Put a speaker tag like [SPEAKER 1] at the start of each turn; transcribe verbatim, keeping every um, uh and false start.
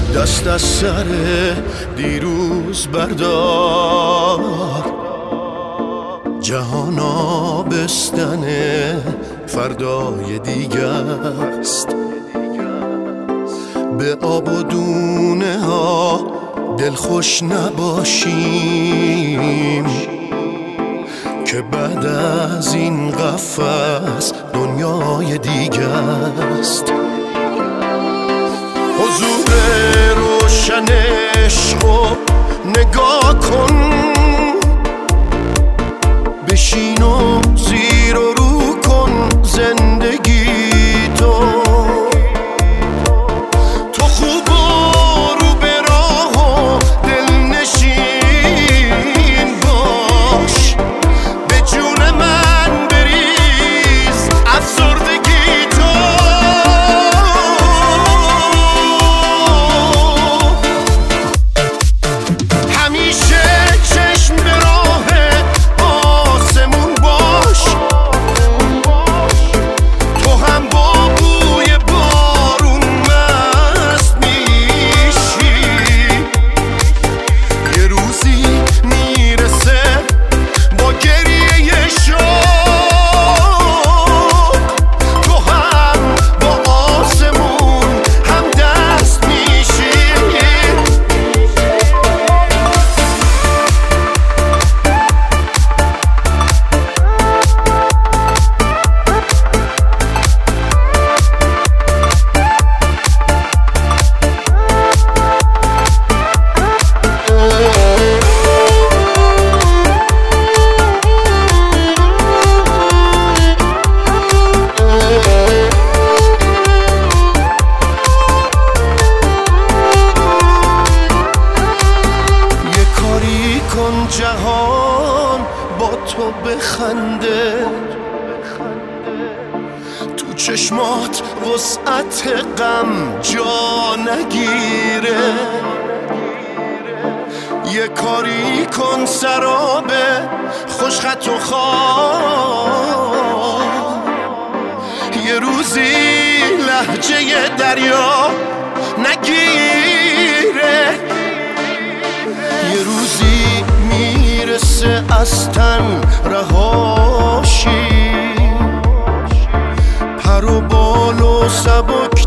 [SPEAKER 1] دست از سر دیروز بردار، جهان آبستن فردای دیگه است. به آب و دونه ها دلخوش نباشیم که بعد از این قفس دنیای دیگه است. حضور روشن عشقو نگاه کن، بشین و زیر و رو کن زندگی تو. تو خوب و رو به راه و دلنشین باش، به جون من بریز افسردگی تو. همیشه چشم به راه آسمون باش، تو هم با بوی بارون مست میشی. یه روزی میرسه با گریه شوق، تو هم با آسمون هم دست میشی. یه کاری کن جهان با تو بخنده، تو چشمات وسعت غم جا نگیره. یه کاری کن سراب خوشخط و خواب، یه روزی لهجه دریا نگیره. یه روزی میرسه از تن رهاشی، پر و بال و سبک